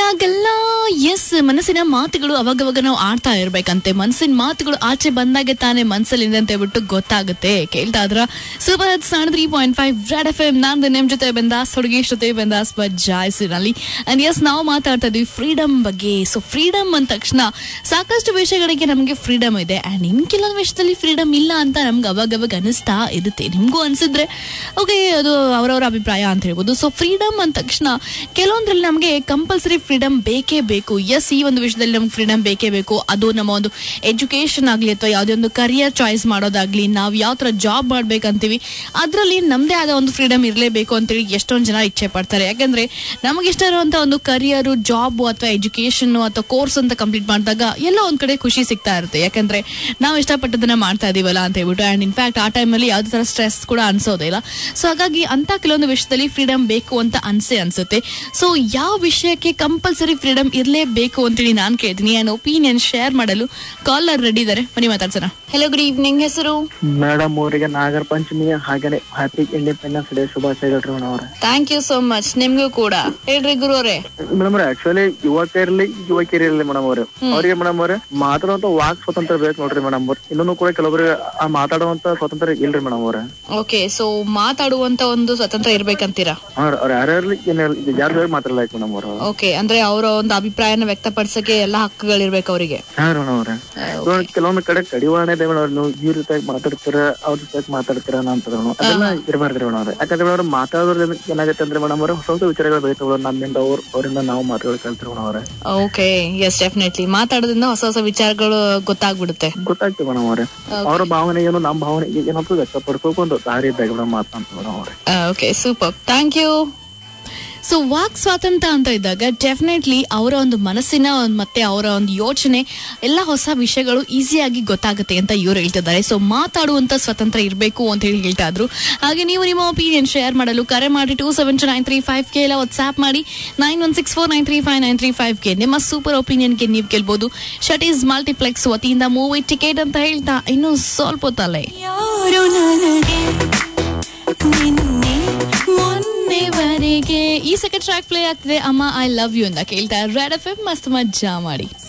ಆಗಲ್ಲ. ಎಸ್, ಮನಸ್ಸಿನ ಮಾತುಗಳು ಅವಾಗವಾಗ ನಾವು ಆಡ್ತಾ ಇರ್ಬೇಕಂತೆ. ಮನಸ್ಸಿನ ಮಾತುಗಳು ಆಚೆ ಬಂದಾಗೆ ತಾನೇ ಮನಸ್ಸಲ್ಲಿದೆ ಅಂತ ಹೇಳ್ಬಿಟ್ಟು ಗೊತ್ತಾಗುತ್ತೆ. ಕೇಳ್ತಾ ಇದ್ರ super hits 3.5 red F M. ನಾನು ನಿಮ್ ಜೊತೆ ಬಂದಾಸ್, ಹುಡುಗಿ ಜೊತೆ ಬಂದಾಸ್ ಜಾಯ್ಸಿನಲ್ಲಿ. ಅಂಡ್ ಎಸ್, ನಾವು ಮಾತಾಡ್ತಾ ಇದೀವಿ ಫ್ರೀಡಮ್ ಬಗ್ಗೆ. ಸೊ ಫ್ರೀಡಮ್ ಅಂದ ತಕ್ಷಣ ಸಾಕಷ್ಟು ವಿಷಯಗಳಿಗೆ ನಮಗೆ ಫ್ರೀಡಮ್ ಇದೆ, ಅಂಡ್ ಇನ್ ಕೆಲವೊಂದು ವಿಷಯದಲ್ಲಿ ಫ್ರೀಡಮ್ ಇಲ್ಲ ಅಂತ ನಮ್ಗೆ ಅವಾಗವಾಗ ಅನಿಸ್ತಾ ಇರುತ್ತೆ. ನಿಮ್ಗೂ ಅನ್ಸಿದ್ರೆ ಓಕೆ, ಅದು ಅವರವರ ಅಭಿಪ್ರಾಯ ಅಂತ ಹೇಳ್ಬೋದು. ಸೊ ಫ್ರೀಡಮ್ ಅಂದ ತಕ್ಷಣ ಕೆಲವೊಂದ್ರಲ್ಲಿ ನಮಗೆ ಕಂಪಲ್ಸರಿ ಫ್ರೀಡಮ್ ಬೇಕೇ ಬೇಕು. ಎಸ್, ಈ ಒಂದು ವಿಷಯದಲ್ಲಿ ನಮ್ಗೆ ಫ್ರೀಡಮ್ ಬೇಕೇ ಬೇಕು. ಅದು ನಮ್ಮ ಒಂದು ಎಜುಕೇಶನ್ ಆಗ್ಲಿ ಅಥವಾ ಯಾವುದೇ ಒಂದು ಕರಿಯರ್ ಚಾಯ್ಸ್ ಮಾಡೋದಾಗ್ಲಿ, ನಾವು ಯಾವ ತರ ಜಾಬ್ ಮಾಡ್ಬೇಕಂತೀವಿ ಅದರಲ್ಲಿ ನಮ್ದೇ ಆದ ಒಂದು ಫ್ರೀಡಮ್ ಇರಲೇಬೇಕು ಅಂತೇಳಿ ಎಷ್ಟೊಂದು ಜನ ಇಚ್ಛೆ ಪಡ್ತಾರೆ. ಯಾಕಂದ್ರೆ ನಮಗೆ ಇಷ್ಟ ಇರುವಂತ ಒಂದು ಕರಿಯರ್, ಜಾಬ್ ಅಥವಾ ಎಜುಕೇಶನ್ ಅಥವಾ ಕೋರ್ಸ್ ಅಂತ ಕಂಪ್ಲೀಟ್ ಮಾಡಿದಾಗ ಎಲ್ಲ ಒಂದ್ ಕಡೆ ಖುಷಿ ಸಿಗ್ತಾ ಇರುತ್ತೆ. ಯಾಕಂದ್ರೆ ನಾವು ಇಷ್ಟಪಟ್ಟದನ್ನ ಮಾಡ್ತಾ ಇದೀವಲ್ಲ ಅಂತ ಹೇಳ್ಬಿಟ್ಟು. ಅಂಡ್ ಇನ್ಫ್ಯಾಕ್ಟ್ ಆ ಟೈಮಲ್ಲಿ ಯಾವ್ದೇ ತರ ಸ್ಟ್ರೆಸ್ ಕೂಡ ಅನ್ಸೋದಿಲ್ಲ. ಸೊ ಹಾಗಾಗಿ ಅಂತ ಕೆಲವೊಂದು ವಿಷಯದಲ್ಲಿ ಫ್ರೀಡಮ್ ಬೇಕು ಅಂತ ಅನ್ಸುತ್ತೆ. ಸೊ ಯಾವ ವಿಷಯಕ್ಕೆ ಕಂಪಲ್ಸರಿ ಫ್ರೀಡಮ್ ಇರಲೇಬೇಕು ಅಂತೇಳಿ ನಾನು ಕೇಳ್ತೀನಿ. ನನ್ನ ಒಪಿನಿಯನ್ ಶೇರ್ ಮಾಡಲು ಕಾಲರ್ ರೆಡಿ ಇದಾರೆ, ಬನ್ನಿ ಮಾತಾಡ್ಸೋಣ. Hello, good evening. ಹೆಸರು ಮೇಡಮ್ ಅವರಿಗೆ ನಾಗರ ಪಂಚಮಿ ಹಾಗೆ ಹ್ಯಾಪಿ ಇಂಡಿಪೆಂಡೆನ್ಸ್ ಡೇ ಶುಭಾಶಯಗಳು ಮೇಡಮ್ ಅವ್ರೆ. Thank you so much. ನಿಮ್ಗೂ ಕೂಡ ಹೇಳ್ರಿ ಗುರು ಅವರೇ. ಮೇಡಮ್ ಆಕ್ಚುಲಿ ಯುವಕಿಯರಿರ್ಲಿ ಮೇಡಮ್ ಅವ್ರೆ, ಅವ್ರಿಗೆ ಮೇಡಮ್ ಅವ್ರೆ ಮಾತಾಡುವಂತ ವಾಕ್ ಸ್ವಾತಂತ್ರ್ಯ ಬೇಕು ನೋಡ್ರಿ ಮೇಡಮ್ ಅವ್ರೆ. ಇನ್ನೊಂದು ಕೂಡ ಕೆಲವೊಬ್ರಿಗೆ ಆ ಮಾತಾಡುವಂತ ಸ್ವಾತಂತ್ರ್ಯ ಇಲ್ರಿ ಮೇಡಮ್ ಅವ್ರೆ. ಓಕೆ, ಸೊ ಮಾತಾಡುವಂತ ಒಂದು ಸ್ವಾತಂತ್ರ್ಯ ಇರ್ಬೇಕಂತೀರಾ? ಅವ್ರ ಯಾರ್ಯಾರ್ಲಿ ಯಾರು ಮಾತಾಡ್ಲಾಯ್ತು ಮೇಡಮ್ ಅವ್ರು. ಓಕೆ, ಅಂದ್ರೆ ಅವರ ಒಂದು ಅಭಿಪ್ರಾಯನ ವ್ಯಕ್ತಪಡಿಸಕ್ಕೆ ಎಲ್ಲಾ ಹಕ್ಕುಗಳಿರ್ಬೇಕು ಅವರಿಗೆ. ಕೆಲವೊಂದು ಕಡೆ ಕಡಿವಾಣ ಇದೆ ಮೇಡಮ್. ನೀವು ಈ ರೀತಿಯಾಗಿ ಮಾತಾಡ್ತೀರ, ಅವ್ರ ಜೊತೆ ಮಾತಾಡ್ತೀರ ಅಂತ ಅದೆಲ್ಲ ಇರಬಾರ್ದ್ರಿ ಮೇಡಮ್ ಅವ್ರೆ. ಯಾಕಂದ್ರೆ ಮೇಡಮ್ ಮಾತಾಡೋದ್ರಿಂದ ಏನಾಗುತ್ತೆ ಅಂದ್ರೆ ಮೇಡಮ್ ಅವ್ರೆ ಹೊಸ ವಿಚಾರಗಳು ಬೆಳಿತಾವ ನಮ್ಮಿಂದ ಅವರಿಂದ ನಾವು ಮಾತಾಡೋದು ಕಲ್ತಿರ ಮೇಡಮ್ ಅವ್ರೆ. ಓಕೆ, ಎಸ್, ಡೆಫಿನೆಟ್ಲಿ ಮಾತಾಡೋದ್ರಿಂದ ಹೊಸ ಹೊಸ ವಿಚಾರಗಳು ಗೊತ್ತಾಗ್ತದೆ ಮೇಡಮ್ ಅವ್ರೆ. ಅವರ ಭಾವನೆ ಏನು, ನಮ್ಮ ಭಾವನೆ ಏನಂತ ವ್ಯಕ್ತಪಡಿಸೋಕೆ ಒಂದು ದಾರಿ ಇದ್ದಾಗ ಮೇಡಮ್ ಮಾತಂತ ಮೇಡಮ್ ಅವ್ರೆ. Okay, super, thank you. So ವಾಕ್ ಸ್ವಾತಂತ್ರ್ಯ ಅಂತ ಇದ್ದಾಗ ಡೆಫಿನೆಟ್ಲಿ ಅವರ ಒಂದು ಮನಸ್ಸಿನ ಮತ್ತೆ ಅವರ ಒಂದು ಯೋಚನೆ ಎಲ್ಲ ಹೊಸ ವಿಷಯಗಳು ಈಸಿಯಾಗಿ ಗೊತ್ತಾಗುತ್ತೆ ಅಂತ ಇವರು ಹೇಳ್ತಿದ್ದಾರೆ. ಸೊ ಮಾತಾಡುವಂತ ಸ್ವಾತಂತ್ರ್ಯ ಇರಬೇಕು ಅಂತ ಹೇಳಿ ಹೇಳ್ತಾ ಇದ್ರು. ಹಾಗೆ ನೀವು ನಿಮ್ಮ ಒಪಿನಿಯನ್ ಶೇರ್ ಮಾಡಲು ಕರೆ ಮಾಡಿ 2729355 ಇಲ್ಲ ವಾಟ್ಸ್ಆಪ್ ಮಾಡಿ 9164935935 ನಿಮ್ಮ ಸೂಪರ್ ಒಪಿನಿಯನ್ಗೆ ನೀವು ಗೆಲ್ಬಹುದು ಶಟೀಸ್ ಮಲ್ಟಿಪ್ಲೆಕ್ಸ್ ವತಿಯಿಂದ ಮೂವಿ ಟಿಕೆಟ್ ಅಂತ ಹೇಳ್ತಾ ಇನ್ನು ಸ್ವಲ್ಪ ಹೊತ್ತಲ್ಲೇ ಈ ಸೆಕೆಂಡ್ ಟ್ರ್ಯಾಕ್ ಪ್ಲೇ ಆಗ್ತಿದೆ. ಅಮ್ಮ ಐ ಲವ್ ಯು ಅಂತ ಕೇಳ್ತಾ ರೆಡ್ ಎಫ್ ಎಂ. ಮಸ್ತ್ ಮಜ್ಜಾ ಮಾಡಿ.